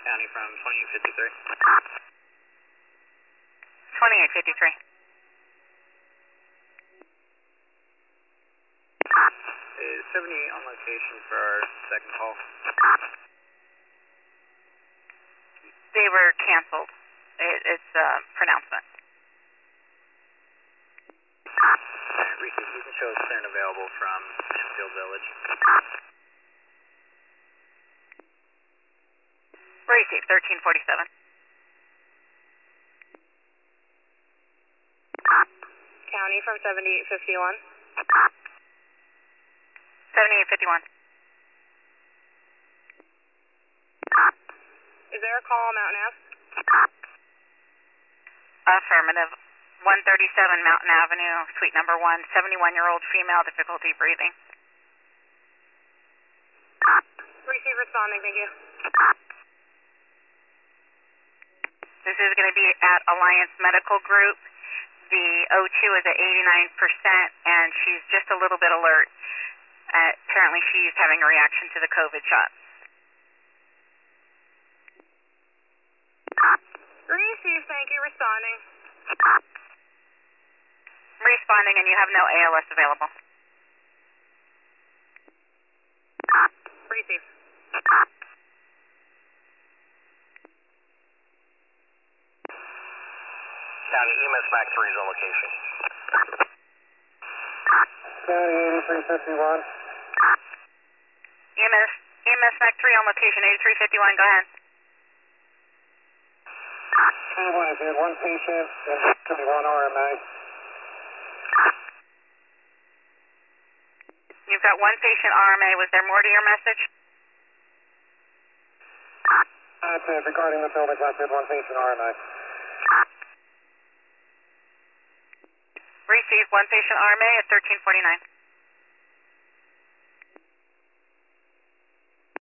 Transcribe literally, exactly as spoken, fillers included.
County from twenty-eight fifty-three. twenty-eight fifty-three. Is seventy-eight on location for our second call? They were canceled. It, it's a pronouncement. Reese, you can show us clear and available from Anfield Village. Receive, thirteen forty-seven. County from seventy-eight fifty-one. seventy-eight fifty-one. Is there a call on Mountain Ave? Affirmative. one thirty-seven Mountain Avenue, suite number one, seventy-one-year-old female, difficulty breathing. Receive, responding, thank you. This is going to be at Alliance Medical Group. The O two is at eighty-nine percent, and she's just a little bit alert. Uh, apparently she's having a reaction to the COVID shot. Receive, thank you, responding. Responding, and you have no A L S available. Receive. County E M S MAC three is on location. County eighty-three fifty-one. E M S, E M S MAC three on location, eighty-three fifty-one, go ahead. twenty-one, if you had one patient, and could be one R M A. You've got one patient R M A. Was there more to your message? That's it, regarding the building, I said one patient R M A. Receive one patient R M A at thirteen forty-nine.